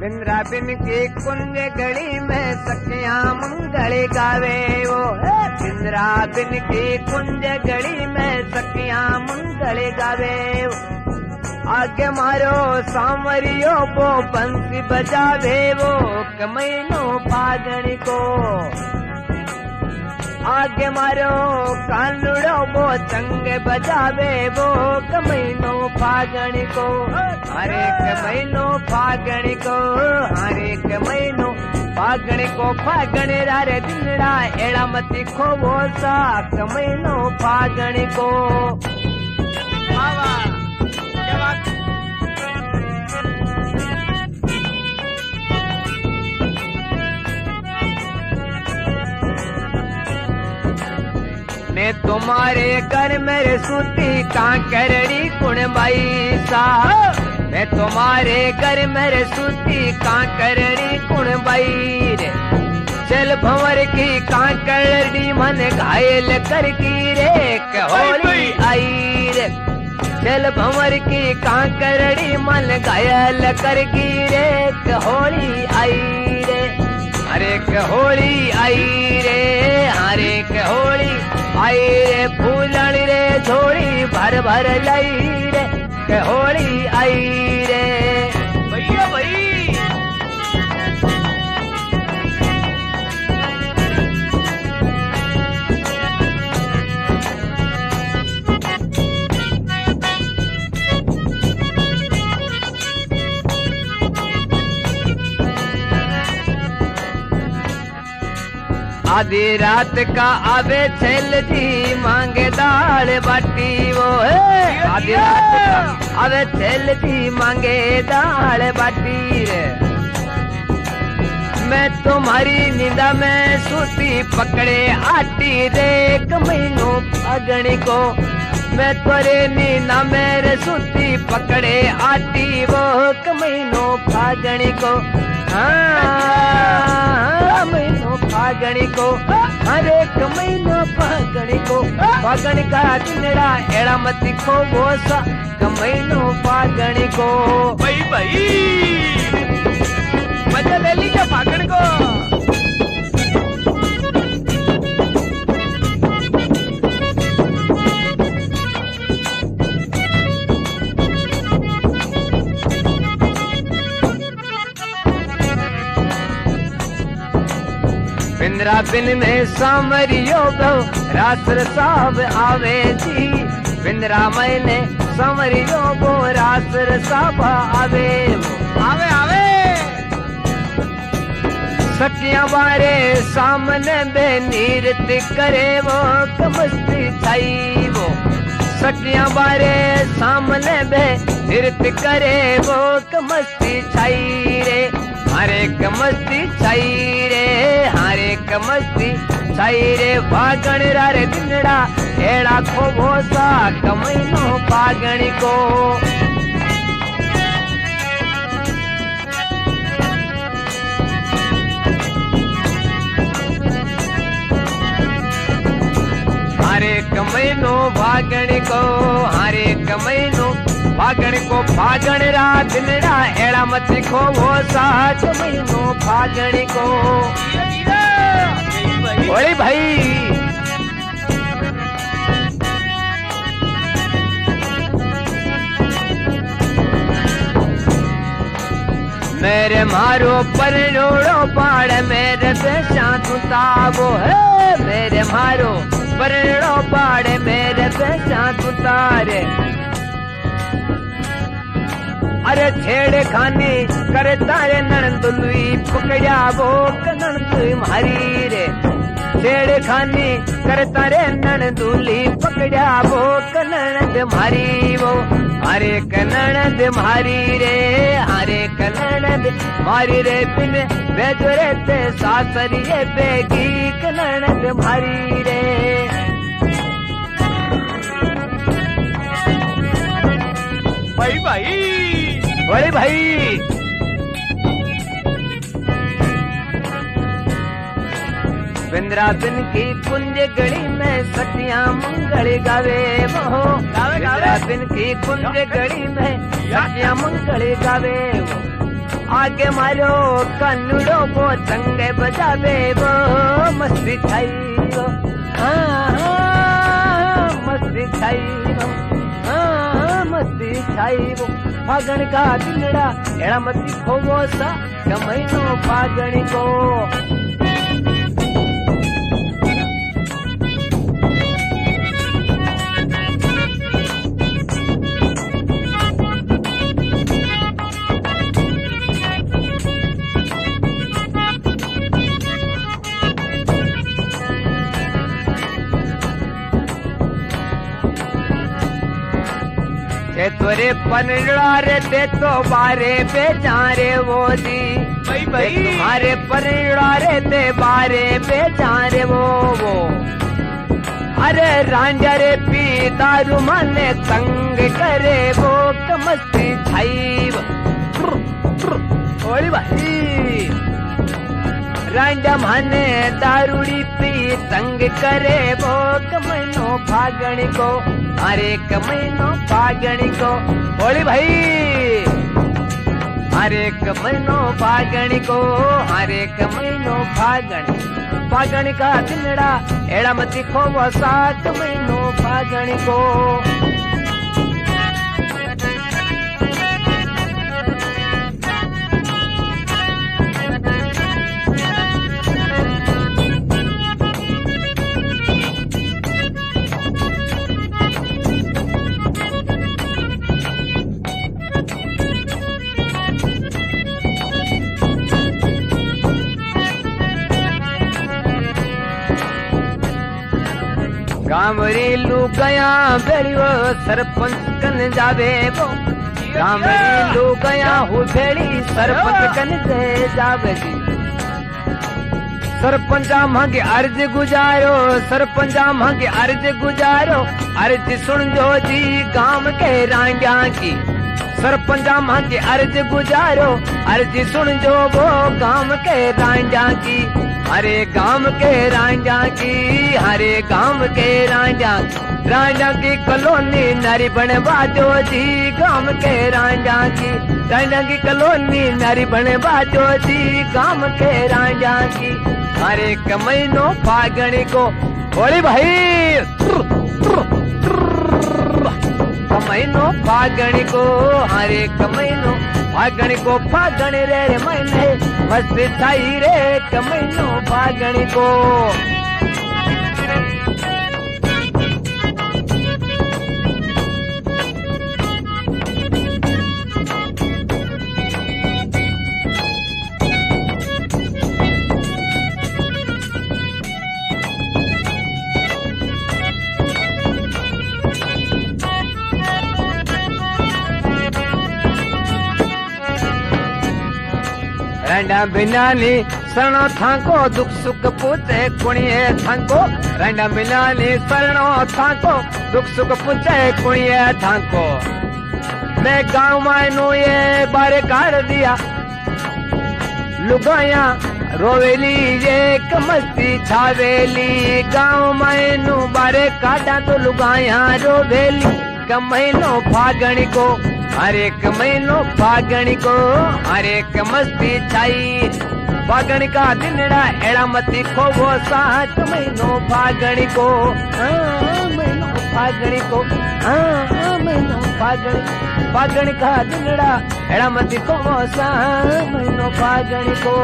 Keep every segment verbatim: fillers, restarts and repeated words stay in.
बिंद्राबिन की कुंज गली में सखियां मंगल गावे वो। बिंद्राबिन की कुंज गली में सखियां मंगल गावे वो। आगे मारो सांवरियो वो बंसी बजावे वो कमैनो फागण को। आगे मारो कानुड़ो वो चंग बजावे वो कमैनो फागण को। हरे कमैनो फागण को, हरे कमैनो फागण को। फागण रे दिनड़ा एड़ा मती खोवो सा कमैनो फागण को। मैं तुम्हारे घर मेरे सूती कांकरड़ी कुणबाई सा। मैं तुम्हारे घर मेरे सूती कांकरड़ी कुणबाई रे। चल भंवर की कांकरड़ी मन घायल कर की रे होली आई रे। चल भंवर की कांकरड़ी मन घायल कर की रे होली आई रे। हरे होली आई रे, हरे होली आई रे। फूलण रे झोली भर भर लाई रे होली आई रे। भैया भाई आधी रात का आवे छेल जी मांगे दाल बाटी वो। है आधी रात का आवे छेल जी मांगे दाल बाटी रे। मैं तुम्हारी नींदा में सूती पकड़े आटी रे कमैनो फागण को। मैं तोरे नींदा में सूती पकड़े आटी वो कमैनो फागण को। हाँ महीनो फागण को, हरे कमैनो फागण को। फागण का दिनड़ा एड़ा मती खोवो सा कमैनो फागण को। भाई भाई मजा ले लीजिए फागण को। बिंद्राबिन में सामरियो गो रासर साहब आवे जी। बिंद्रा मैंने सामरियो गो रासर साहब आवे आवे आवे। सखियां बारे सामने बे नीरत करे वो कमस्ती छाई वो। सखियां बारे सामने बे नीरत करे वो कमस्ती छाई रे। हरे कमस्ती छाई रे, हरे कमस्ती छाई रे। फागण रे दिनड़ा एड़ा खोवो सा कमैनो फागण को। हरे कमैनो फागण को, हरे कमैनो फागण को। फागण रा दिनड़ा एड़ा मत खोवो सा कमैनो फागण को। ओए भाई मेरे मारो परनोड़ो पाड़ मेरे पेशा तुताबो है। मेरे मारो परनोड़ो पाड़ मेरे पेशा तुतारे। अरे छेड़ खानी करे तारे नणंदुलुई पकड़िया वो नणंद मारी रे। छेड़ खानी करे तारे नणंदुली पकड़िया वो नणंद मारी वो। हरे नणंद मारी रे, हरे नणंद मारी रे। बिन बेजरे ते सासरिये बेगी नणंद मारी रे। भाई भाई बड़े भाई बिंद्राबिन की कुंज गली में सखियां मंगल गावे वो। बिंद्राबिन की कुंज गली में सखियां मंगल गावे वो। आगे मारो कन्नुड़ो वो तंगे बजावे वो मस्ती छाई वो मस्ती छाई वो मस्ती छाई वो फागण का दिनड़ा एड़ा मती खोवो सा कमैनो फागण को तोरे पनड़ा रे ते तो बारे पे जारे वो जी भाई भाई तुम्हारे पनड़ा रे ते बारे पे जारे वो वो अरे रांझा रे पी दारू माने तंग करे वो कमस्ती छाई ओली भाई रांझा माने दारूड़ी पी तंग करे वो कमैनो फागण को हरे कमैनो फागण को बोली भाई हरे कमैनो फागण को हरे कमैनो फागण फागण का दिनड़ा एड़ा मती खोवो सा कमैनो फागण को गामरी लुगाया भेड़ियो सरपंच कन जावे वो गामरी लुगाया हु भेड़ी सरपंच कन दे जावे जी सरपंचा मांगे अर्ज गुजारो सरपंचा मांगे अर्ज गुजारो अर्ज सुन जो जी गांव के रांझा की सरपंचा मांगे अर्ज गुजारो अर्ज सुन जो वो गांव के रांझा की हरे गांव के रांझा की हरे गांव के रांझा रांझा की कॉलोनी नारी बनवा दो जी गांव के रांझा की रांझा की कॉलोनी नारी बनवा दो जी गांव के रांझा की हरे कमैनो फागण को बोली भाई कमैनो फागण को हरे कमैनो फागण को फागण रे रे मैंने मस्त छाई रे कमैनो फागण को रंडा बिनानी शरणो थाको दुख सुख पूछे कुणिये थाको रंडा बिनानी शरणो थाको दुख सुख पूछे कुणिये थाको मैं गाँव मायनो ये बारे काट दिया लुगाया रोवेली ये कमस्ती छावेली गाँव मायनो बारे काटा तो लुगाया रोवेली कमैनो फागण को हरे कमैनो फागण को हरे कमस्ती छाई फागण का दिनड़ा एड़ा मती खोवो सा कमैनो फागण को महीनो फागण को महीनो फागण फागण का दिनड़ा एड़ा मती खोवो सा महीनो फागण को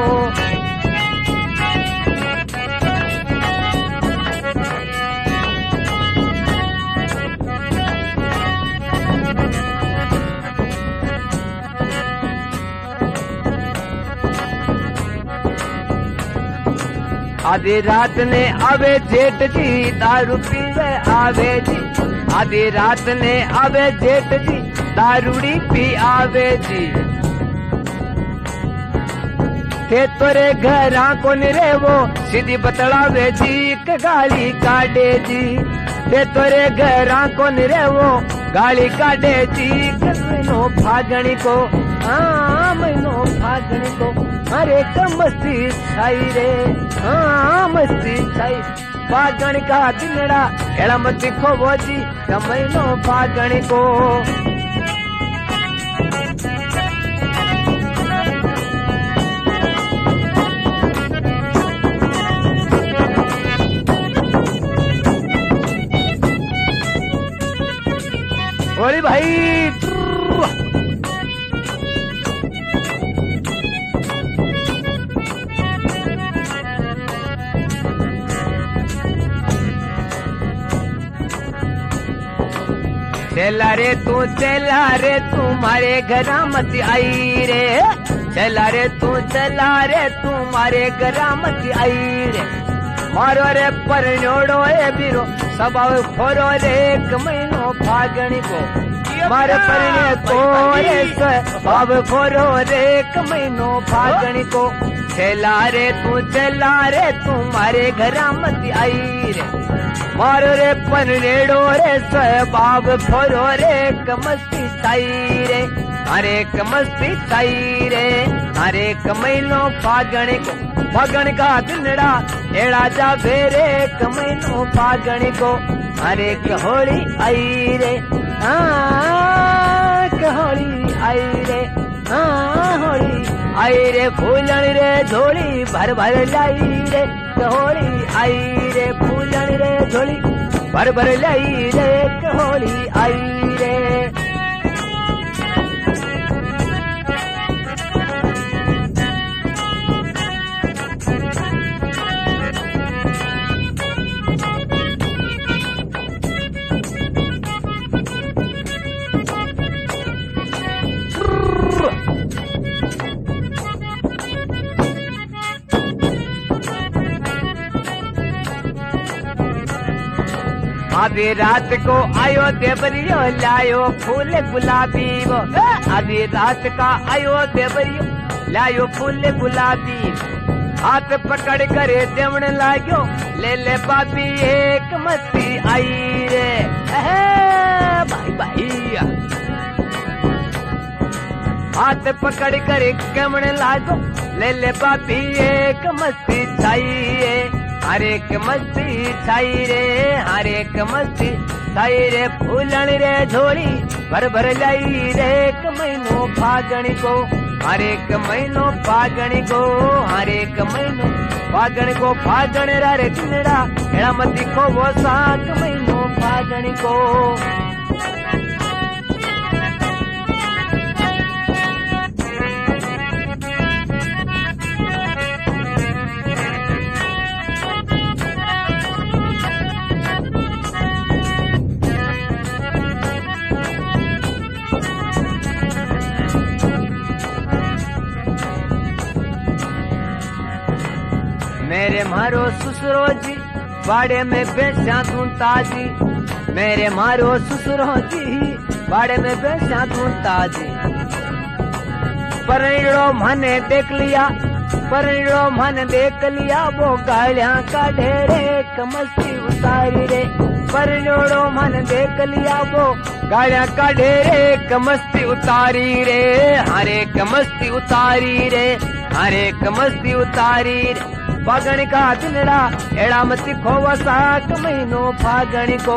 आधी रात ने आवे जेठ जी दारू पीवे आवे जी आधी रात ने आवे जेठ जी दारूड़ी पी आवे जी थे तोरे घरा को रे वो सीधी बतलावे जी के गाली काटे जी थे तोरे घरा को रे वो गाली काटे जी महीनो फागण को हाँ महीनो फागण को अरे कमस्ती छाई रे हाँ मस्ती छाई फागण का दिनड़ा एड़ा मती खोवो जी कमैनो फागण को भाई। चला रे तू चला रे तू मारे घरा मत आई रे, चला रे तू चला रे तू मारे घरा मत आई रे। मारो रे परनोड़ो ए बीरो स्वभाव खोरो रे एक महीनो फागणी को, मारे परने को रे स्वभाव खोरो रे एक महीनो फागणी को। चला रे तू चला रे तू मारे घरा मत आई रे, मारो रे परनेड़ो रे स्वभाव खोरो रे कमस्ती छाई रे, हरे कमस्ती छाई रे। हरे कमैनो फागण को, फागण का दिनड़ा एड़ा जा बेरे कमैनो फागण को। हरे होली आई रे, हाँ होली आई रे, हाँ होली आई रे। फूलन रे झोली भर भर लाई रे, होली आई रे। फूलन रे झोली भर भर लाई रे, होली आई रे। आधी रात को आयो देवरियो लायो फूल गुलाबी वो, आधी रात का आयो देवरियो लायो फूल गुलाबी। हाथ पकड़ कर देवण लाग्यो ले ले बाबी एक मस्ती आई रे, भाई भाई। हाथ पकड़ कर देवण लागो ले ले बाबी एक मस्ती छाई, हर एक मस्ती छाई रे, हर एक मस्ती छाई रे। फूलन रे झोली भर भर लाई रे एक महीनो फागणी को, हर एक महीनो फागणी को, हर एक महीनो फागण को। फागण रा रे दिनड़ा एड़ा मती को वो सात महीनो फागणी को। मेरे मारो ससुरो जी बाड़े में बेचा धूंता जी, मेरे मारो ससुरो जी बाड़े में बेचा धूंता जी। परिणो मने देख लिया, परिणो मन देख लिया वो गालियां का ढेरे कमस्ती उतारी रे। परिणो मन देख लिया वो गालियां का ढेरे कमस्ती उतारी रे, हरे कमस्ती उतारी रे, हरे कमस्ती उतारी रे। फागण का दिनड़ा एड़ा मती खो सात महीनो फागण को,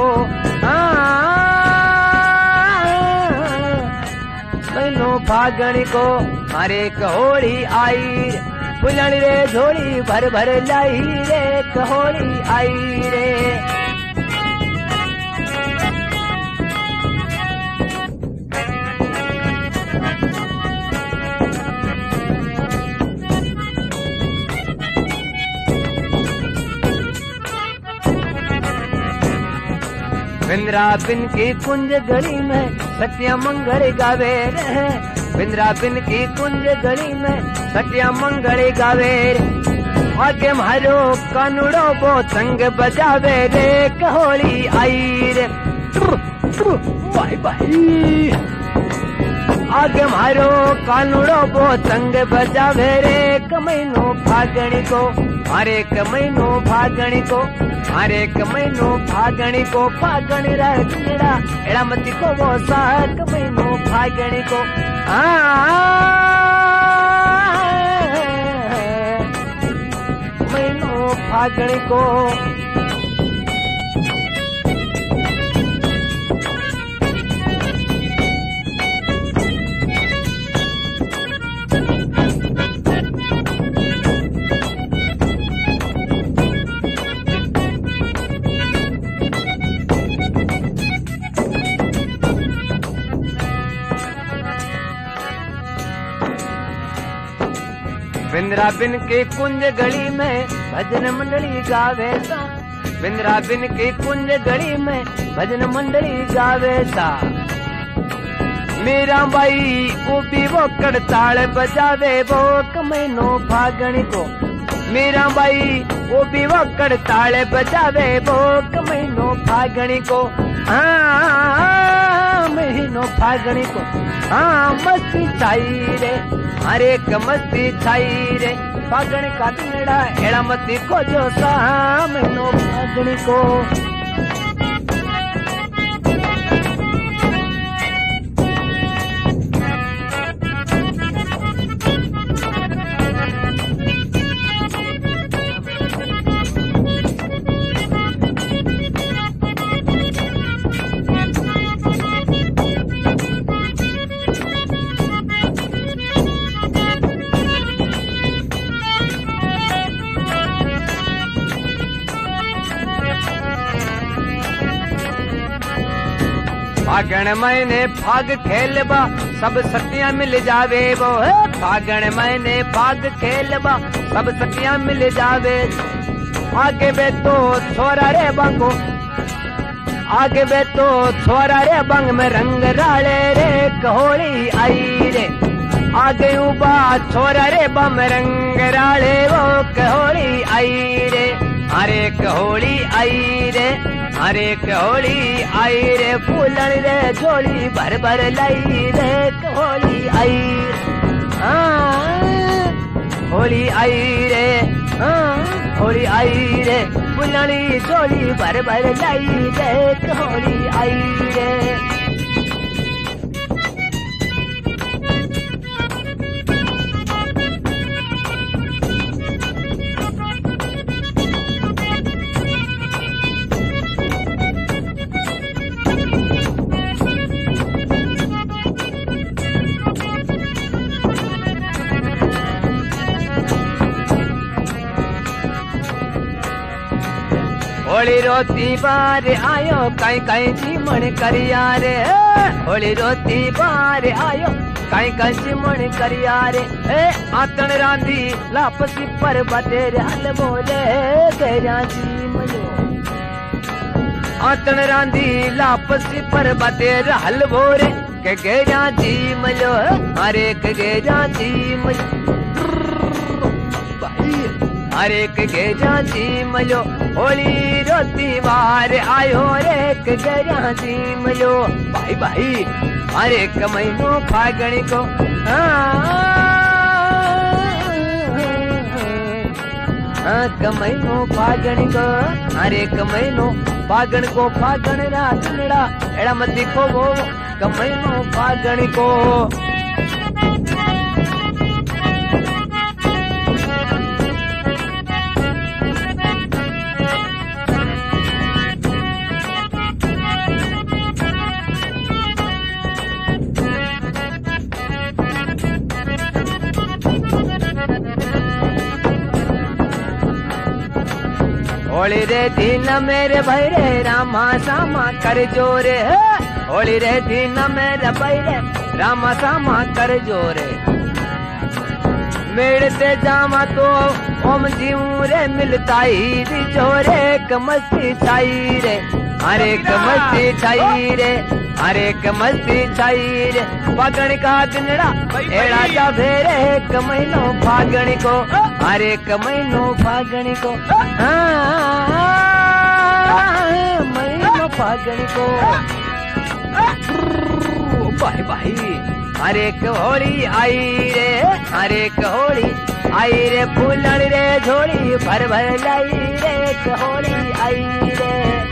महीनो फागण को। हर एक होली आई रे, फुलन रे झोली भर भर लाई रे, होली आई रे। वृंदावन की कुंज गली में सत्या मंगल गावे रे, वृंदावन की कुंज गली में सत्या मंगल गावे रे। आगे मारो कानुड़ो वो संग बजावे रे, होली आई रे, बाय बाय। आगे मारो कानुड़ो वो संग बजावे रे, कमैनो फागणी को, हरे कमैनो फागणी को, हरे कमैनो फागणी को। फागण रड़ा एड़ा मती को वो सात कमैनो फागणी को, महीनो फागणी को। बिंद्राबिन के कुंज गली में भजन मंडली गावे सा, बिंद्राबिन के कुंज गली में भजन मंडली गावे सा। मीरा बाई उबी वो कड़ताल बजावे वो कमैनो फागण को, मीरा बाई उबी वो कड़ताल बजावे वो कमैनो फागण को। हाँ महीनो फागण को, हाँ मस्ती छाई रे, हरे क मस्ती छाई रे। फागण का दिनड़ा एड़ा मती को जो सा महीनो फागण को। फागण महीने फाग खेलबा सब सतियां मिल जावे वो, फागण महीने फाग खेलबा सब सतियां मिल जावे। आगे बे तो छोरा रे बंगो, आगे बे तो छोरा रे बंग में रंग राले रे होली आई रे। आगे उबा छोरा रे बम रंग राले वो होली आई रे। हरे होली आई रे, हरे होली आई रे। फूलन रे झोली भर भर लाई रे होली आई। हाँ होली आई रे, हाँ होली आई रे। फूलनी झोली भर भर लाई रे होली आई रे। होली रोती बार आयो काई काई जीमण करिया रे, होली रोती बार आयो काई काई जीमण करिया रे। ए आतन रांधी लापसी पर बतेर हल बोले गया जीमलो, आतन रांधी लापसी पर बतेर हल बोरे के गया जीमलो। हरे के गया जीमलो, हरे के गया जीमलो। होली रोती बार आयो रे के गया जीमलो। भाई भाई हरे क महीनो फागण को, हाँ क महीनो फागण को, हरे क महीनो फागण को। फागण रा दिनड़ा एड़ा मत दिखो वो क महीनो फागण को। होली रे दिन मेरे भाई रे रामा सामा कर जोरे, होली रे दिन मेरे भाई रे रामा सामा कर जोरे। मेरे से जामा तो ओम जीव रे मिलता ही जोरे क मस्ती छाई रे। हरे क मस्ती छाई रे, हरे क मस्ती छाई रे। फागण का दिनड़ा एड़ा जावे रे क महीनो फागण को, हरे क महीनो फागण को। महीनो फागण को। भाई भाई हरे होली आई रे, हरे होली आई रे। फूलन रे झोली भर भर लाई रे होली आई रे।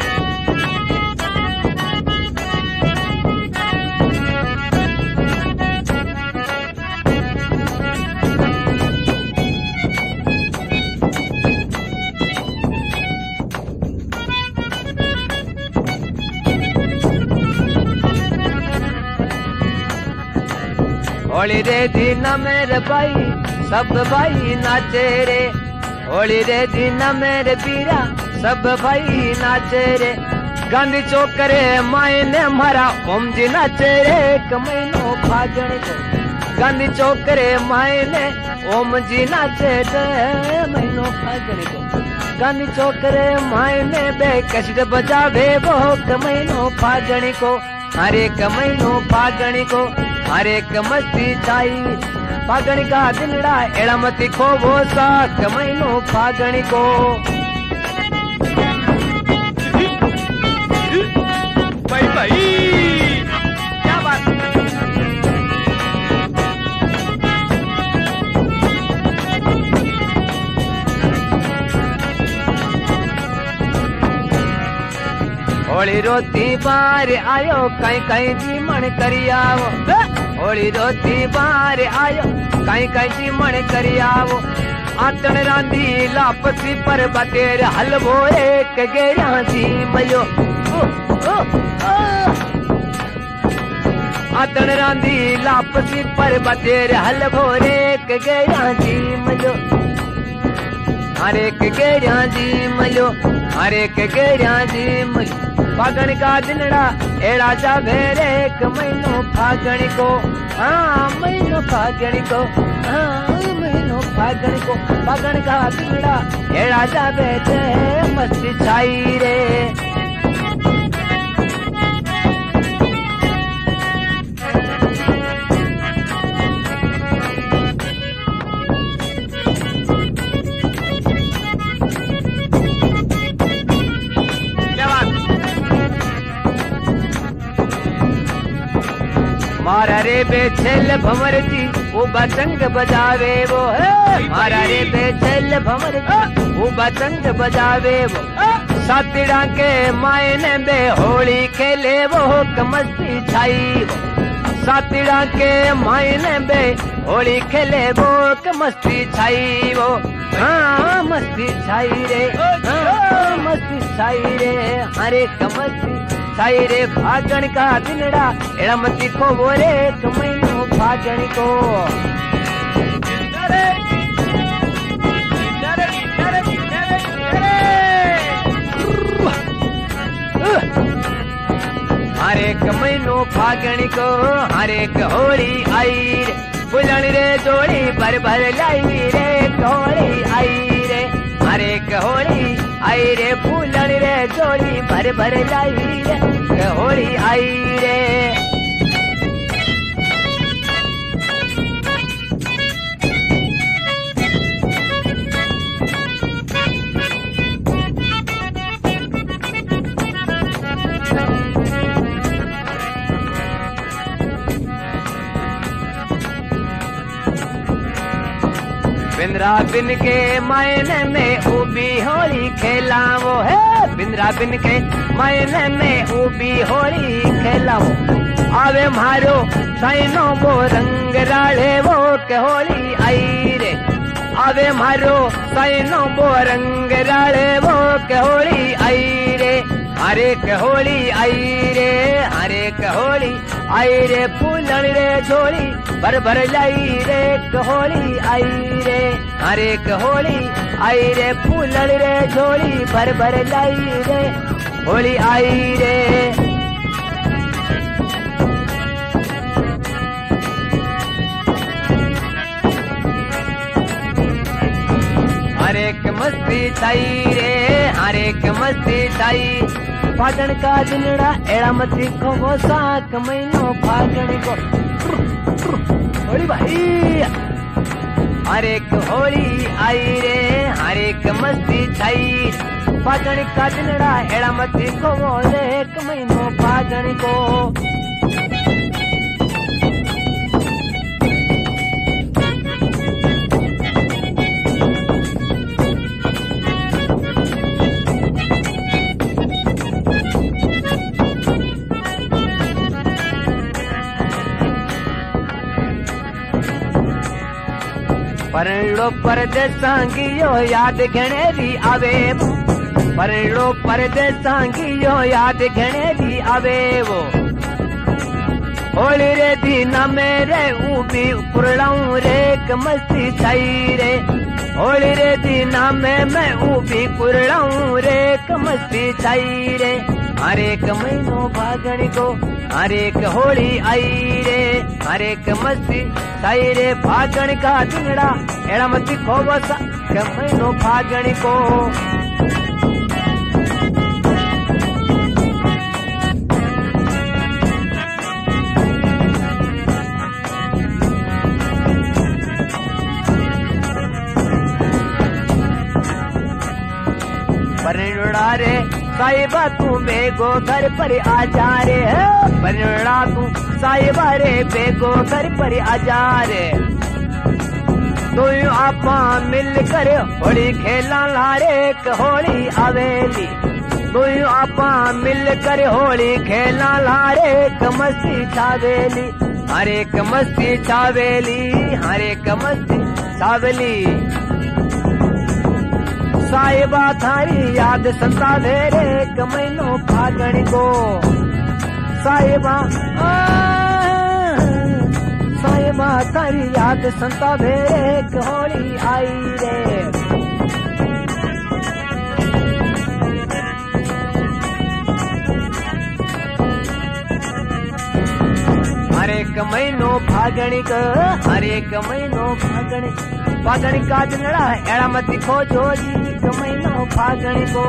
होली रे दिन मेरे भाई सब भाई नाचे रे, होली रे दिन मेरे पीरा सब भाई नाचे रे। गांधी चौक रे मायने मारा ओम जी नाचे रे क महीनो फागण को, गांधी चौक रे मायने ओम जी नाचे रे महीनो फागणी को गांधी चौक रे मायने बे कष्ट बजावे वो महीनो फागणी को हर एक महीनो फागणी को हर एक मस्ती छाई फागणी का दिनड़ा एड़ा मती खो वो सात महीनो फागणी को भाई भाई क्या बात होली रोती बार आयो कहीं कहीं जी मन करी आवो होली रोती बार आयो कहीं कहीं जी मन करी आवो आतन रांधी लापसी पर बतेर हलवो एक गेरा जी मयो आतन रांधी लापसी पर बतेर हलवो एक गेरा जी मयो हर एक गेरा जी मयो हर एक गेरा जी मयो फागण का दिनड़ा एड़ा जावे रे एक महीनो फागण को हाँ महीनो फागण को हाँ महीनो फागण को फागण का दिनड़ा एड़ा जावे रे मस्ती छाई रे मारा रे बेचल भंवर जी वो बचंग बजावे वो है मारा रे बेचल भंवर जी वो बचंग बजावे वो सातिड़ा के मायने बे होली खेले वो मस्ती छाई वो सातिड़ा के मायने बे होली खेले वो मस्ती छाई वो हाँ मस्ती छाई रे हाँ मस्ती छाई रे हरे मस्ती छाई रे फागण का दिनड़ा एड़ा मती को वो रे महीनो फागण को हर एक महीनो फागण को हर एक होली आई रे फुलण रे जोड़ी भर भर लाई रे होली आई रे हर एक होली आई रे फूलण रे जोड़ी भर भर लाई रे होली आई रे बिंद्रा बिन के मायने में उबी होली खेला वो है बिंद्रा बिन के मायने में उबी होली खेला वो आवे मारो साइनो वो रंग राड़े वो के होली आई रे आवे मारो साइनो वो रंग राड़े वो के होली आई रे हर एक होली आई रे हर एक होली आई रे फूलण रे झोली भर भर लाई रे होली आई रे हर एक होली आई रे फूलण रे झोली भर भर लाई रे होली आई रे हर एक मस्ती छाई रे हर एक मस्ती छाई फागण का दिनड़ा एड़ा मती को वो सात महीनो फागण को होली भाई हर एक होली आई रे हर एक मस्ती छाई फागण का दिनड़ा एड़ा मती को वो एक महीनो फागण को परड़ो परदेसांगियो याद घणेरी आवे परड़ो परदेसांगियो याद घणेरी आवे वो होली रे दीना मेरे ऊबी कुरलाऊं रे मस्ती छाई रे होली रे दीना में मैं ऊबी कुरलाऊं रे मस्ती छाई रे हर एक महीनो फागण को हर एक होली आई रे हर एक मस्ती साई रे फागण का दिनड़ा एड़ा मत खो बस के महीनो फागण को परिणुड़ा रे साहिबा तू बेगो घर पर आ जा रे परिणुड़ा तू साहिबा रे बेगो घर पर आ जा रे तू आपा मिल कर होली खेला लारे होली आवेली तू आपा मिल कर होली खेला लारे मस्ती छावेली हर एक मस्ती छावेली हर एक मस्ती छावेली साहिबा थारी याद सतावे रे एक महीनो फागण को साहिबा साहिबा थारी याद सतावे रे एक होली आई रे हर एक महीनो फागण को हर एक महीनो फागण फागण का दिनड़ा एड़ा मत खो जोजी एक महीनो फागण को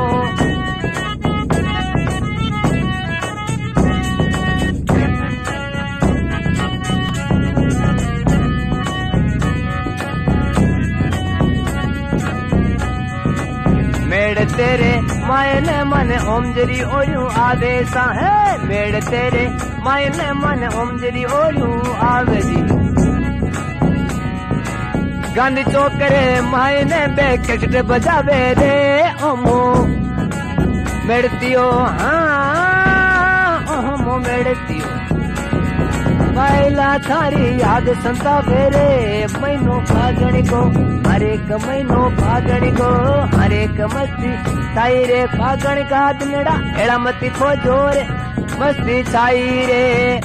मेड़ तेरे मायने मन ओमजरी ओरू आवेसा है मेड़ तेरे मायने मन ओमजरी ओरू आवेजी गांधी चौकरे मायने बेकेट बजावे रे ओमो मेड़तियो हाँ ओमो मेड़तियो पहला थारी याद संतावे रे महीनो फागण को हर एक महीनो फागण को हर एक मस्ती छाई रे फागण का दिनड़ा एड़ा मती खो जोरे मस्ती छाई रे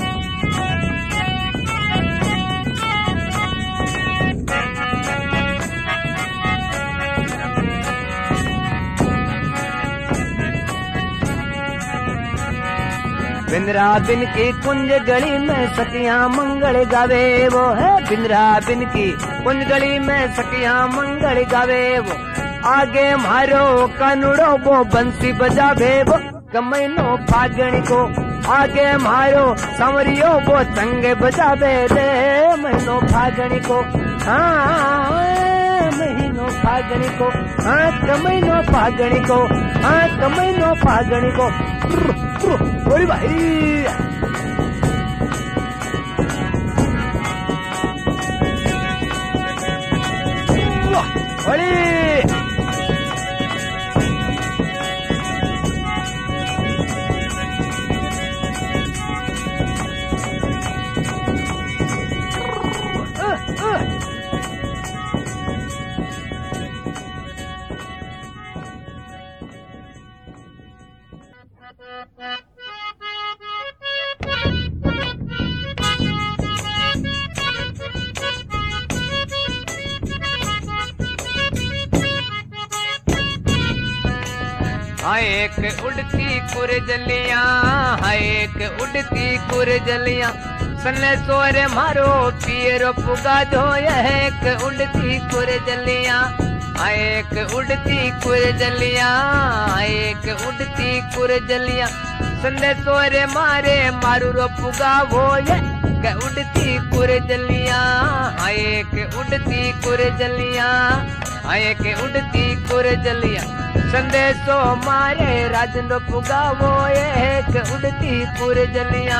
बिंद्रा बिन की कुंज गली में सखियां मंगल गावे वो है बिंद्रा बिन की कुंज गली में सखियां मंगल गावे वो आगे मारो कानुड़ो वो बंसी बजावे वो कमैनो फागण को आगे मारो संवरियो वो चंगे बजावे रे महीनो फागण को हाँ महीनो फागण को हाँ कमैनो फागण को हाँ कमैनो फागण को बोली भाई बोली हाँ एक उड़ती कुरजलियां हाँ एक उड़ती कुरजलियां सने सोरे मारो पियरो पुगा दो यह एक उड़ती कुरजलियां हाँ एक उड़ती कुरजलियां हाँ एक उड़ती कुरजलियां सने सोरे मारे मारू रो पुगा वो ये उड़ती कुरजलियां हाँ एक उड़ती कुरजलियां हाँ एक उड़ती कुरजलियां संदेशो मारे राजन पुगा वो एक उड़ती कुरजलियां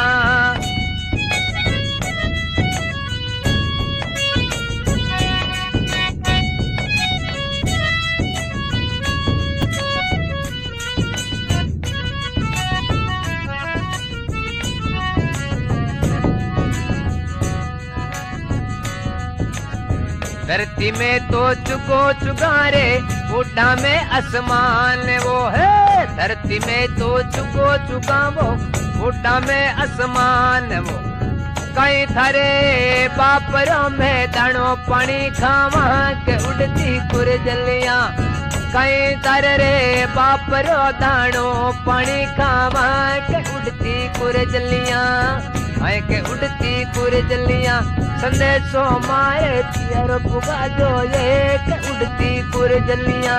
धरती में तो चुको चुगारे बूढ़ा में आसमान वो है धरती में तो चुको चुका वो बूढ़ा में आसमान वो कई थारे बापरों में दानो पानी खावा के उड़ती कुरजलियां कहीं तर रे बाप रो दाणो पानी खावा के उड़ती कुरजलियां आए के उड़ती कुरजलियां संदेशो मारे पियर पुगा जो ये के उड़ती कुरजलियां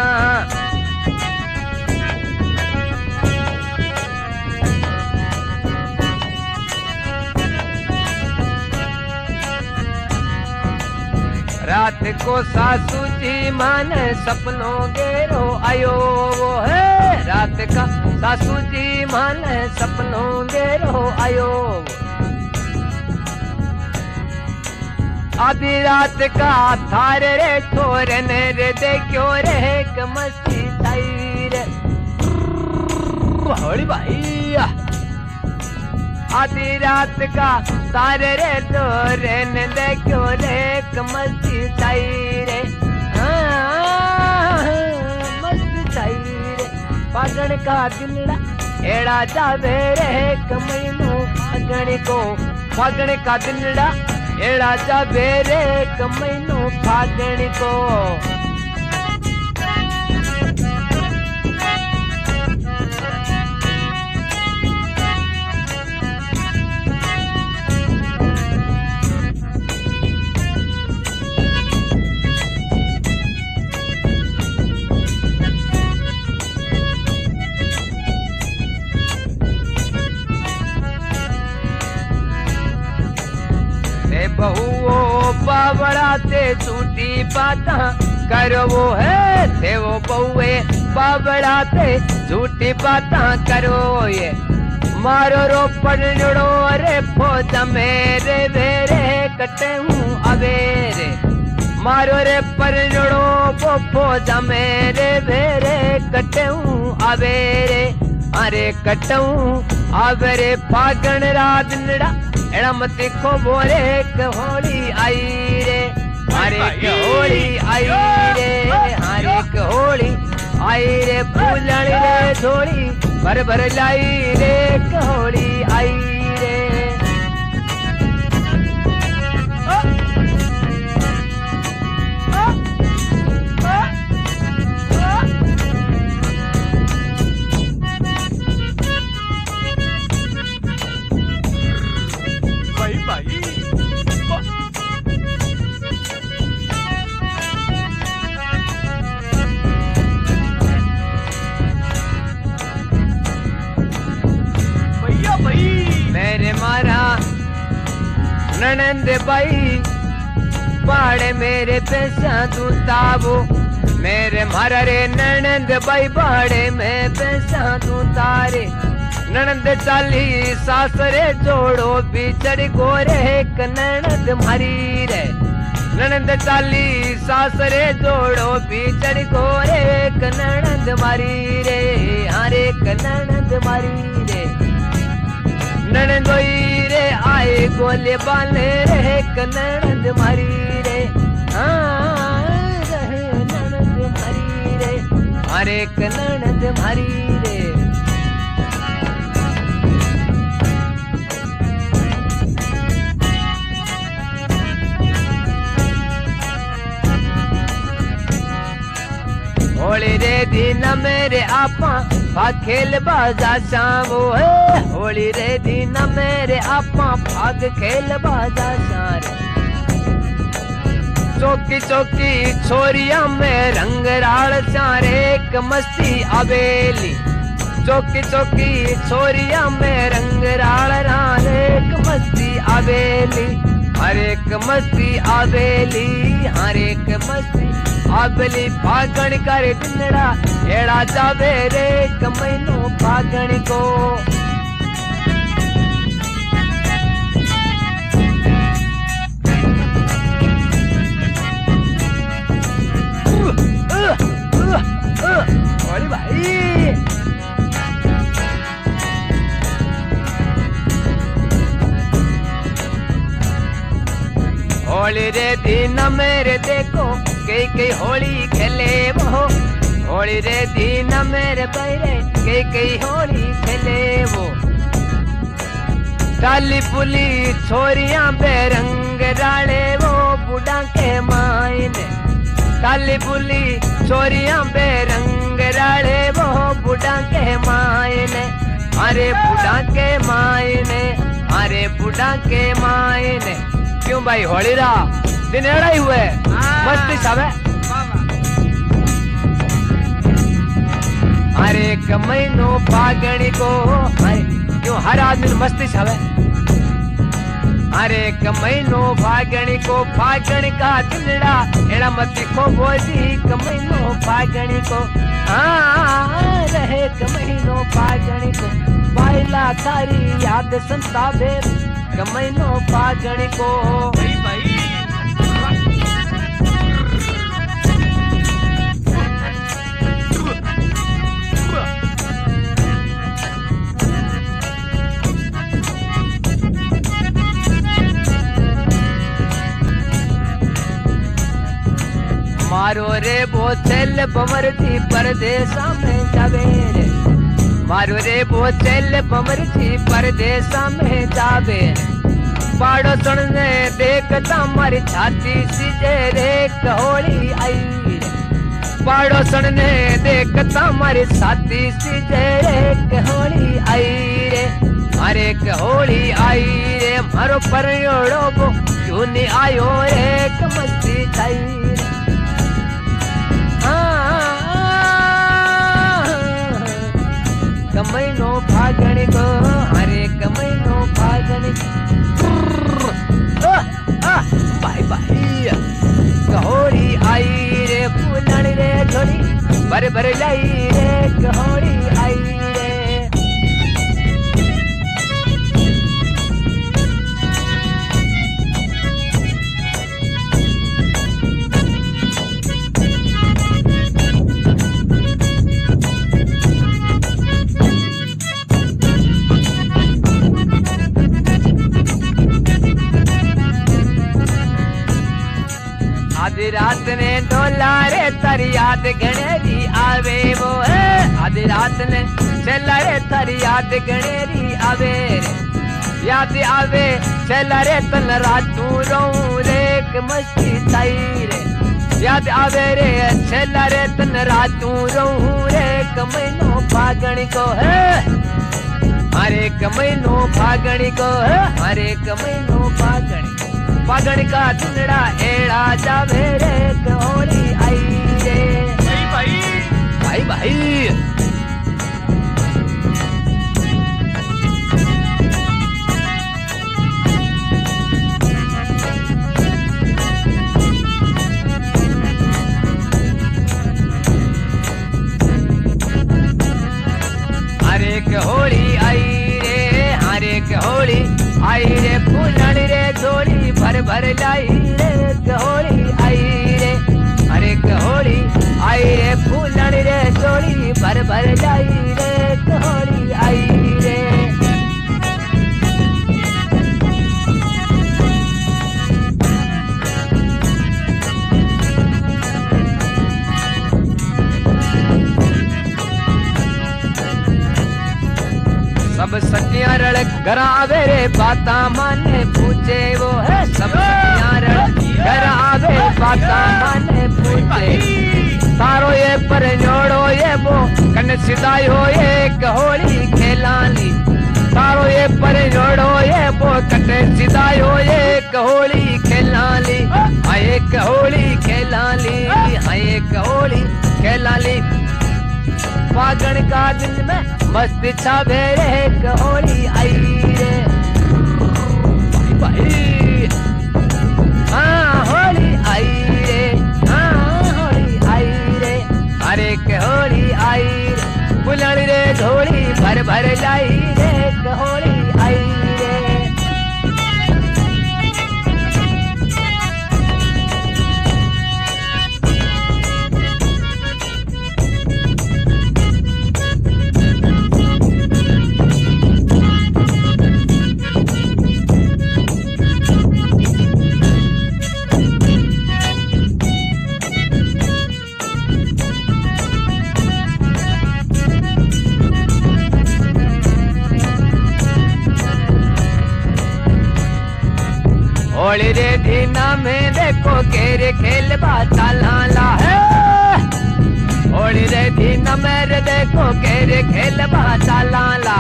रात को सासू जी मान सपनों गेरो आयो वो है रात का सासू जी मान सपनों गेरो आयो आधी रात का थार रे छोरन रे देखो रे कमस्ती ताई रे होली भाई आधी रात का तारे रे तोरे ने देखो रे कमस्ती ताई रे मस्ती ताई रे पागण का दिलड़ा एड़ा जावे रे कमैनो फागण को फागण का दिलड़ा एड़ा जावे रे कमैनो फागण को बहुओ बावड़ा ते झूठी बाता करो वो है थे वो बहुए बावड़ा ते झूठी बाता करो ये मारो रो पड़ो अरे फौज मेरे वेरे कटे हूँ अवेरे मारो रे पड़ो वो फौज मेरे वेरे कटे हूँ अवेरे अरे कटूं अवेरे फागण रात नड़ा एड़ा मत खो बोरे होली आई रे हरे होली आई रे हरे होली आई रे फूलण रे झोली भर भर लाई रे होली आई रे मेरे मारा ननंद बाई बाड़े मेरे पैसा तू ताबो मेरे मारा रे ननंद बाई बाड़े में पैसा तू तारे ननंद चाली सासरे जोड़ो बिछड़ गोरे एक ननंद मारी रे ननंद चाली सासरे जोड़ो बिछड़ गोरे एक ननंद मारी रे हरे एक ननंद मारी रे ननदोई रे आए गोले बाले रे ननद मारी रे रहे ननद मारी रे हरे ननद मारी रे होली रे दिन मेरे आपा भाग खेल बाजा शामो है होली रे दिन मेरे आपा भाग खेल बाजा सारे चौकी चौकी छोरिया में रंग राल सारे एक मस्ती अबेली चौकी चौकी छोरिया में रंग राल राल एक मस्ती अबेली हर एक मस्ती अबेली हर एक मस्ती अबली फागण कर दिनड़ा एड़ा जावे रे कमैनो फागण को अरे भाई होली रे दिन मेरे देखो कई कई होली खेले वो होली रे दिन मेरे पैरे कई कई होली खेले वो काली पुली छोरियां बेरंग डाले वो बुढ़ा के मायने ताली बुली चोरियां बेरंग राले वो बुढ़ा के मायने अरे बुढ़ा के मायने अरे बुढ़ा के मायने। क्यों भाई होली रा दिन एड़ा ही हुए मस्ती सावे अरे एक महीनो फागणी को अरे क्यों हर आदमी मस्ती सावे अरे एक महीनो फागणी को फागण का दिलड़ा एड़ा मत को बोझी एक महीनो फागणी को हाँ रहे एक महीनो फागणी को बाइला तारी याद संतावे एक महीनो फागणी को भाई भाई मारो रे बोतल बमर थी परदेसा में जावे रे मारो रे बोतल बमर थी परदेसा में जावे पाड़ो सुनने देखता मारी छाती सीजे रे होली आई रे पाड़ो सुनने देखता मारी छाती सीजे रे होली आई रे अरे होली आई रे मारो परियोड़ो बो क्यों नहीं आयो रे मस्ती छाई कमैनो फागणी को अरे कमैनो फागणी बाय बाय कहोड़ी आई रे फूलण रे झोली भर भर लाई रे कहोड़ी आई रे आधी रात ने डोला रे तारी याद गणेरी आवे वो है आधी रात ने चला रे तारी याद गणेरी आवे रे याद आवे चला रे तन रातू रहूं रे मस्ती ताई रे याद आवे रे चला रे तन रातू रहूं रे कमैनो फागणी को है अरे कमैनो फागणी को है अरे कमैनो फागणी फागण का दिलड़ा एड़ा जावे रे होली आई रे भाई भाई भाई भाई अरे होली आई रे अरे होली आई रे फूलण रे झोली भर भर लाई रे होली आई रे अरे होली आई रे फूलण रे झोली भर भर लाई रे होली आई रे सब सखियां रड़ घर आवे रे बाता माने पूछे वो है सब सखियां रड़ घर आवे बाता माने पूछे तारो ये पर जोड़ो ये वो कन सिदायो ये होली खेलाली तारो ये पर जोड़ो ये वो कन सिदायो ये होली खेलाली आए होली खेलाली आए होली खेलाली फागण का दिल में मस्त छावे रे होली आई रे भाई भाई हाँ होली आई रे हाँ होली आई रे अरे होली आई रे फुलण रे झोली भर भर लाई रे होली आई रे होली रे दीना में देखो केरे खेल बाता लाला को केरे खेल चालाला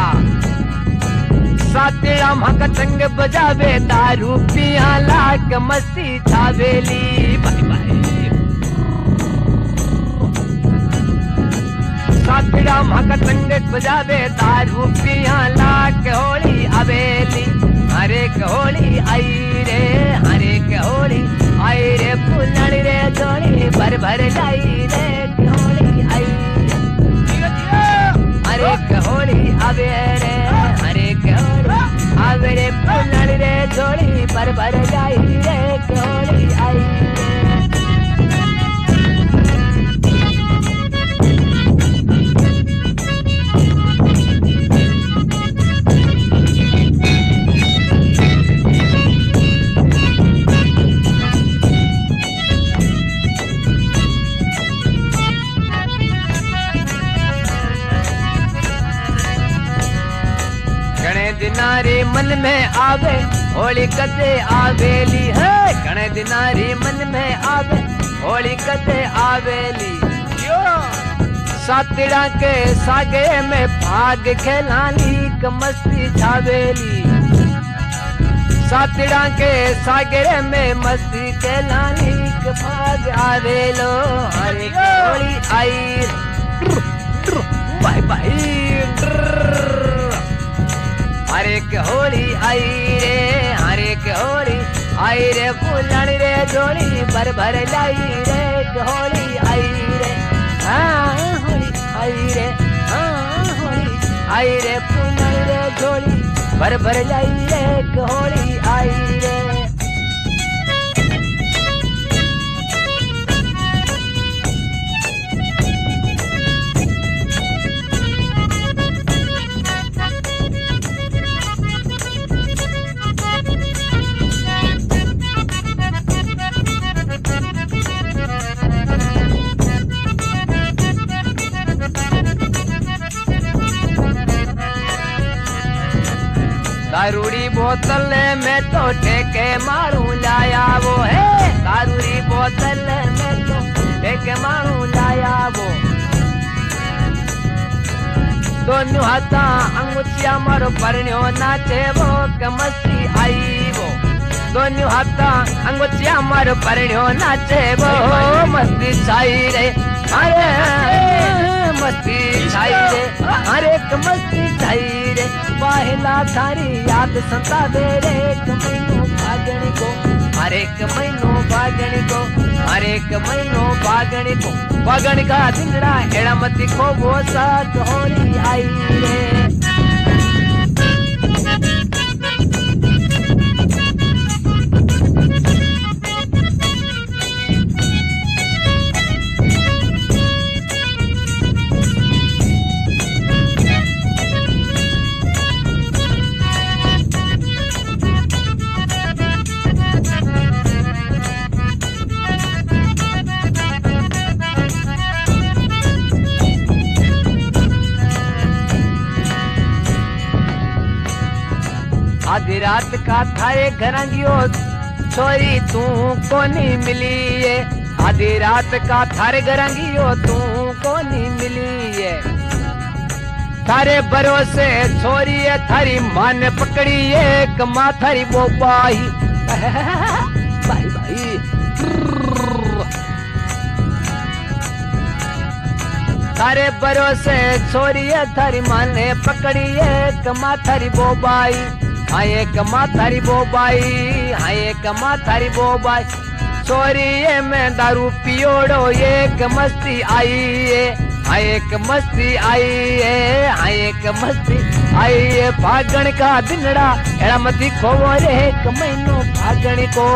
सातड़ा मक चंग बजावे दारू पिया लाक मस्ती छावेली भाई भाई सातड़ा मक चंग बजावे दारू पिया लाक होली अवेली हरे होली आई रे हरे होली आई रे फुलड़ी रे जोड़ी भर भर लाई रे होली आई हरे होली अवे रे हरे होली अवे रे फुलड़ी रे जोड़ी भर भर लाई रे होली आई दिनारी मन में आवे होली कदे आवेली है गणे दिनारी मन में आवे होली कदे आवेली सातड़ा के सागे में भाग खेलाली मस्ती छावेली सातड़ा के सागे में मस्ती खेलाली भाग आवेलो हरे होली आई बाय बाय हरे होली आई रे हरे होली आई रे फुलड़ी रे जोड़ी भर भर लाई रे होली आई रे हाँ होली आई रे हाँ होली आई रे फुलड़ी रे जोड़ी भर भर लाई रे होली आई रे दारूड़ी बोतल में तो ठेके मारू लाया वो है दारूड़ी बोतल में तो ठेके मारू लाया वो दोनों हाथा अंगूठिया मारो परण्यो नाचे वो कमस्ती आई वो दोनों हाथा अंगूठिया मारो परण्यो नाचे वो मस्ती छाई रे अरे मस्ती छाई रे अरे मस्ती छाई रे पहला थारी याद संता दे रे एक महीनो भागणी को हरे एक महीनो भागणी को हरे एक महीनो भागणी को भागणी का दिंगड़ा एड़ा मती को वो साथ होली आई रे आधी रात का थारे घरंगियो छोरी तू कोनी मिली है आधी रात का थारे घरंगियो तू कोनी मिली है थारे भरोसे छोरी है थारी माँ ने पकड़ी है कमा थारी वो बाई भाई भाई थारे भरोसे छोरी है थारी माँ ने पकड़ी है कमा थारी वो बाई आये कमा थारी बोबाई आये कमा थारी बोबाई चोरी में दारू पियोड़ो ये मस्ती आई है आये मस्ती आई है आये मस्ती आई है भागण का दिनड़ा एड़ा मती खोवो रे एक महीनो भागण को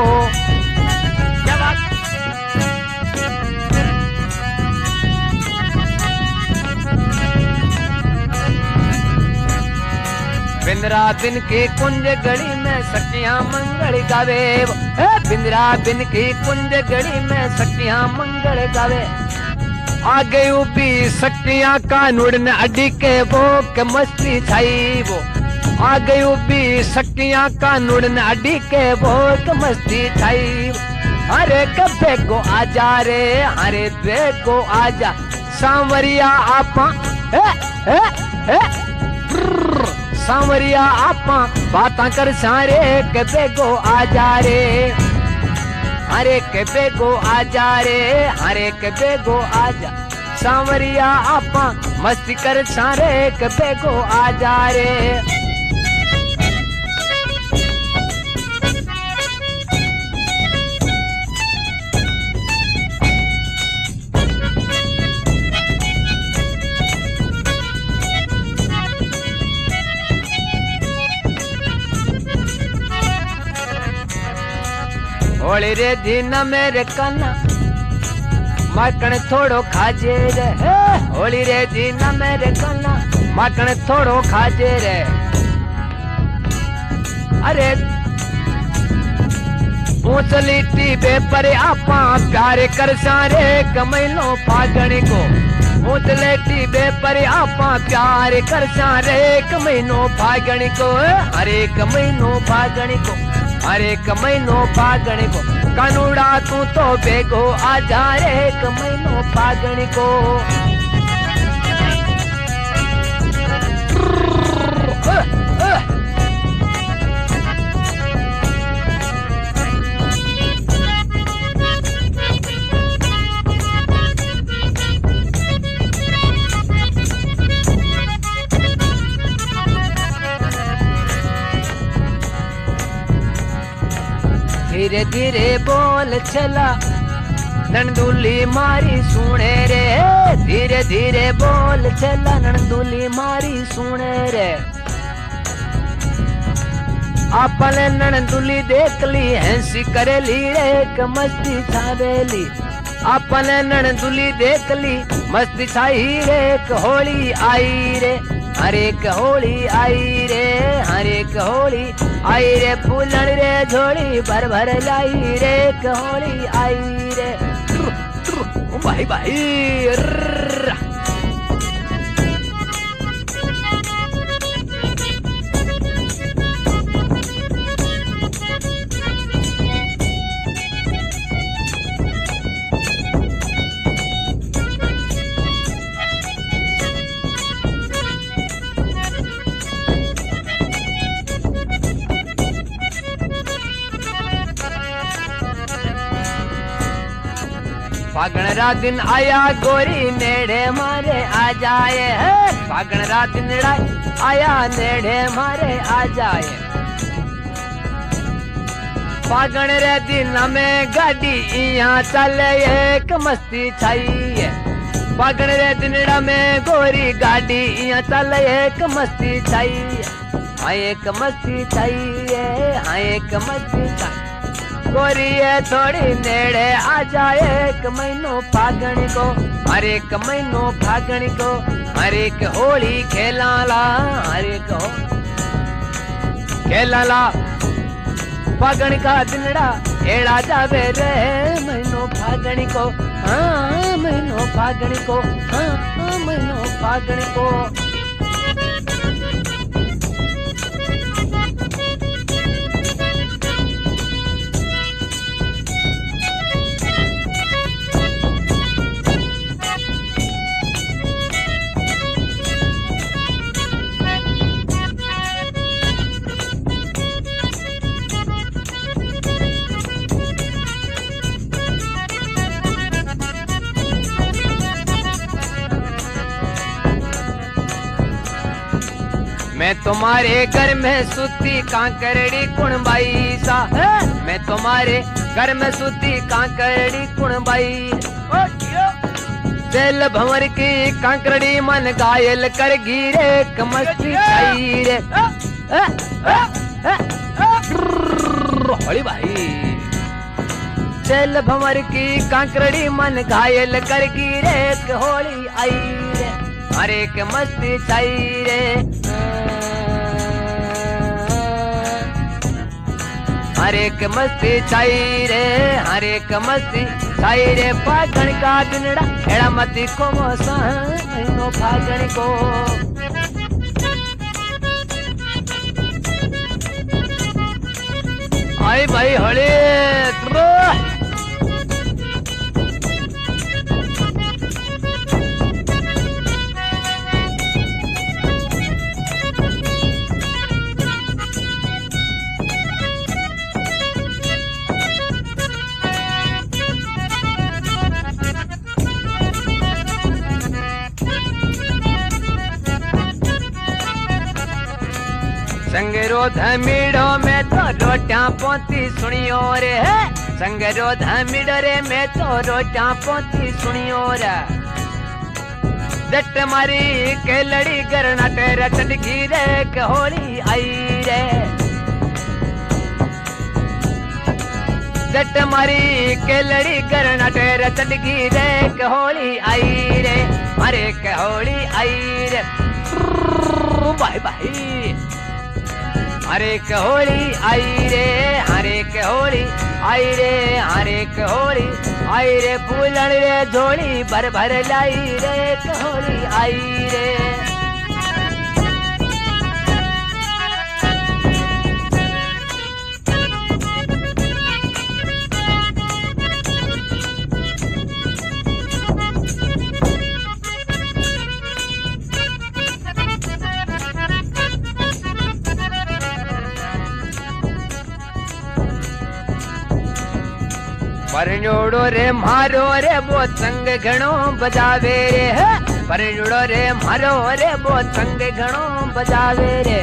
बिंद्रा बिन की कुंज गड़ी में सखियां मंगल गावे बिंद्रा बिन की कुंज गड़ी में सखियां मंगल गावे आगे उबी सखियां कानूड़ ने अडी के वो के मस्ती छाई वो आगे उबी सखियां कानूड़ ने अडी के वो के मस्ती छाई अरे कबे को आजा रे अरे बे को आजा सांवरिया आपा ए, ए, ए, सांवरिया आपा बातां कर सारे के बेगो आ जा रे, हरे के बेगो आ जा रे, हरे के बेगो आ जा। सांवरिया आपा मस्ती कर सारे के बेगो आ जा रे। होली रे दिन मेरे कन्ना माखण थोड़ो खाजे रे, होली रे दिन मेरे कन्ना माखण थोड़ो खाजे रे। अरे ऊंचली टीबे पर आपा प्यारे कर सारे कमैलो फागणी को, ऊंचले टीबे पर आपा प्यारे कर सारे कमैनो फागणी को, अरे कमैनो फागणी को, अरे कमैनो फागणी को। कानूड़ा तू तो बेगो आ जा रे कमैनो फागणी को। धीरे धीरे बोल चला नंदुली मारी सुने रे, धीरे धीरे बोल चला नंदुली मारी सुने रे। आपने नंदुली देख ली हंसी करेली रे क मस्ती छावेली, आपने नंदुली देख ली मस्ती छाई रे क होली आई रे, हरे क होली आई रे, हरे क होली आई रे। फूलन रे झोली भर भर लाई रे क होली आई रे। भाई भाई फागण रा दिन आया गोरी नेड़े मारे आ जाए, है फागण रा दिन आया नेड़े मारे आ जाए। फागण रे दिन में गाड़ी यहाँ चले एक मस्ती छाई है, फागण रे दिन में गोरी गाड़ी यहाँ चले एक मस्ती छाई है, हाँ एक मस्ती छाई है, हाँ एक मस्ती छाई। गोरी है थोड़ी नेड़े आ जाए एक महीनो फागणी को, हर एक महीनो फागणी को, हर एक होली खेला ला, हर एक हो खेला ला। फागण का दिनड़ा एड़ा जावे रे महीनो फागणी को, हाँ महीनो फागणी को, हाँ महीनो फागणी को। मैं तुम्हारे घर में सूती कांकरड़ी कुणबाई सा, मैं तुम्हारे घर में सूती कांकरड़ी कुणबाई। दिल भंवर की कांकरड़ी मन घायल कर गिरे कमस्ती छाई रे। होली भाई दिल भंवर की कांकरड़ी मन घायल कर गिरे होली आई रे, हरे के मस्ती छाई रे, हरे के मस्ती छाई रे, हरे के मस्ती छाई रे। फागण का दिनड़ा एड़ा मती को मोसा महीनो फागण को। आई भाई होली संगरो धमीड़ो में तो रोटियां पोती सुनियो रे है संगरो धमीड़ो रे में तो रोटियां पोती सुनियो रे जट मारी के लड़ी करना तेरा टटकी रे होली आई रे जट मारी के लड़ी करना तेरा टटकी रे होली आई रे अरे के होली आई रे बाय बाय हरे होली आई रे हरे होली आई रे हरे होली आई रे फूलन रे झोली भर भर लाई रे होली आई रे परजोड़ो रे मारो रे वो संग घणो बजावे रे है परजोड़ो रे मारो रे वो संग घणो बजावे रे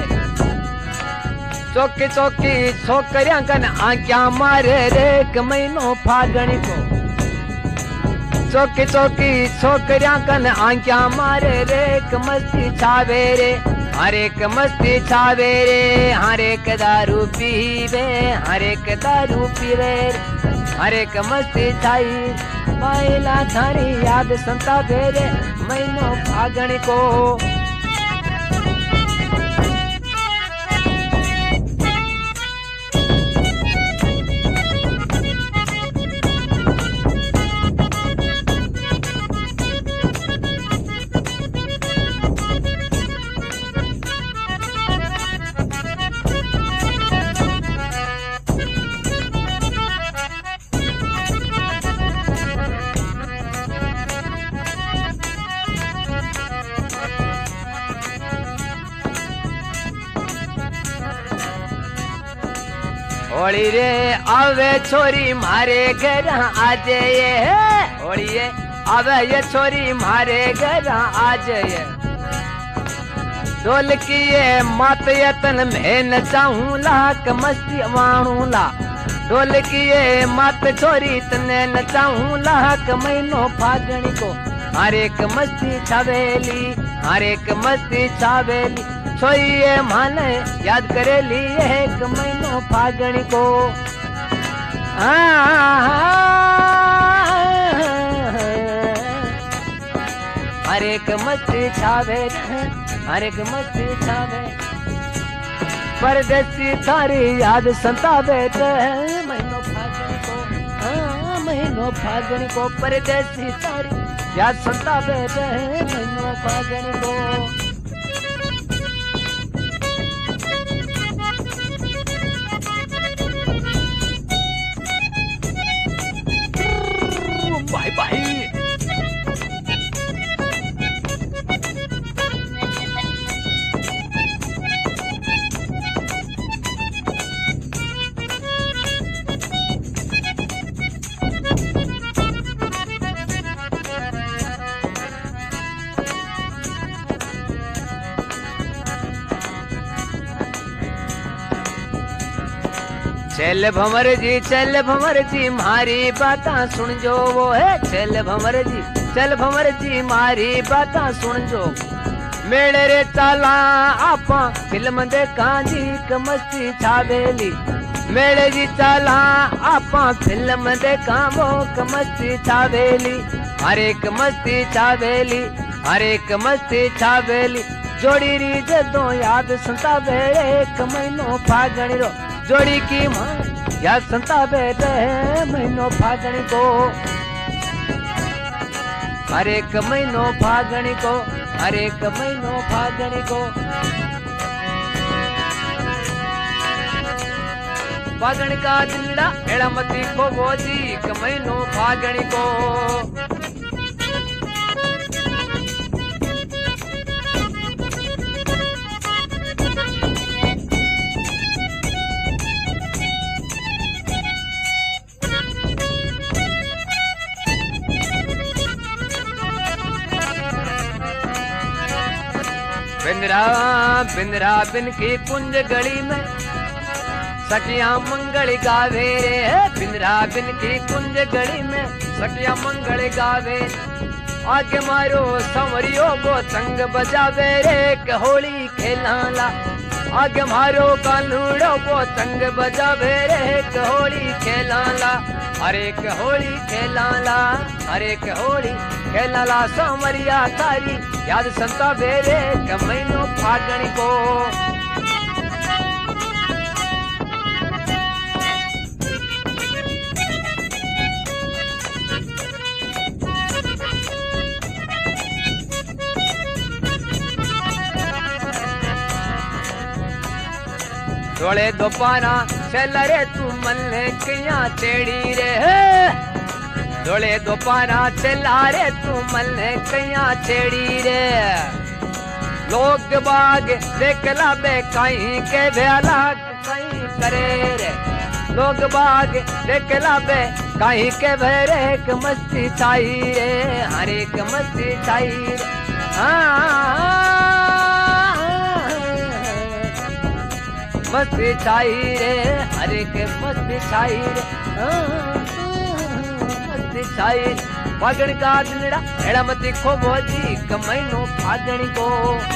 चौकी चौकी छोकरियां कन आंख्या मारे रे एक महीनो फागण को चौकी चौकी छोकरियां कन आंख्या मारे रे एक मस्ती छावे रे हर एक मस्ती छावे रे हर एक दारू पीवे हर एक दारू पीवे हर एक मस्ती छाई महिला थारी याद संता फेरे महीनो फागण को होली रे आवे छोरी मारे घर आज ये होली रे आवे ये छोरी मारे घर आज ये ढोल की ये मात यतन में नचाऊं लाक मस्ती वाणू ला ढोल की ये मात छोरी तने नचाऊं लाक महीनो फागण को हर एक मस्ती छावेली हर एक मस्ती छावेली सोइए माने याद करेली एक महीनो फागण को हर एक मस्ती छावे हर एक मस्ती छावे परदेसी थारी याद संतावे महीनो फागण को हाँ महीनो फागण को परदेसी थारी याद संतावे महीनो फागण को बाय बाय चल भंवर जी चल भंवर जी मारी बाता सुन जो वो है चल भंवर जी चल भंवर जी मारी बाता सुन जो मेरे रे चाला आपा फिल्म देखा जी कमस्ती छावेली मेरे जी चाला आपा फिल्म देखा वो कमस्ती छावेली हर एक मस्ती छावेली हर एक मस्ती छावेली जोड़ी री जदों याद संता वेले एक महीनो फागण रो जोड़ी की मां याद संता बेटे महीनो फागण को हर एक महीनो फागण को हर एक महीनो फागण को फागण का दिलड़ा एड़ा मती को बोजी एक महीनो फागण को बिंद्रा बिंद्रा बिन की कुंज गली में सखिया मंगल गावे रे, बिंद्रा बिन की कुंज गली में सखिया मंगल गावे। आगे मारो संवरियो वो संग बजावे रे, के होली खेलाला। आगे मारो कालूड़ो वो संग बजावे रे, के होली खेलाला। अरे के होली खेलाला, अरे के होली खेलाला। संवरिया तारी याद संता बेरे के महीनो फागण को। डोले दोपारा चल रे तू मल्ले किया चेड़ी रे, डोले दोपारा चला रे तू मल्ले किया चेड़ी रे। लोग बाग देख ला बे कहीं के भला कहीं करे रे, लोग बाग देख ला बे कहीं के भरे के मस्ती छाई रे, हर एक मस्ती छाई रे। हाँ मस्ती छाई रे, हर एक मस्ती छाई रे, मस्ती छाई। फागण का दिनड़ा एड़ा मती खो भोजी कमैनो फागण को।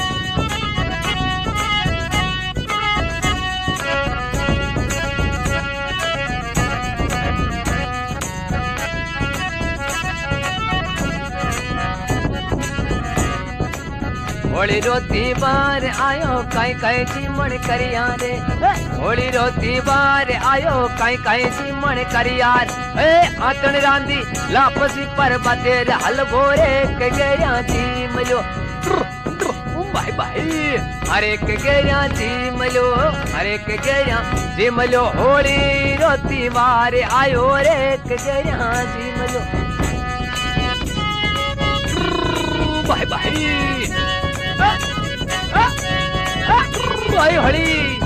होली रोती बार आयो काई काई चीमण करिया रे, होली रोती बार आयो काई काई चीमण करिया रे। आकण रांदी लापसी पर बतेर हल बोरे के गया चीम लो, भाई भाई अरे के गया चीम लो, अरे के गया चीम लो। होली रोती बार आयो रे के गया चीम लो, भाई भाई भाई होली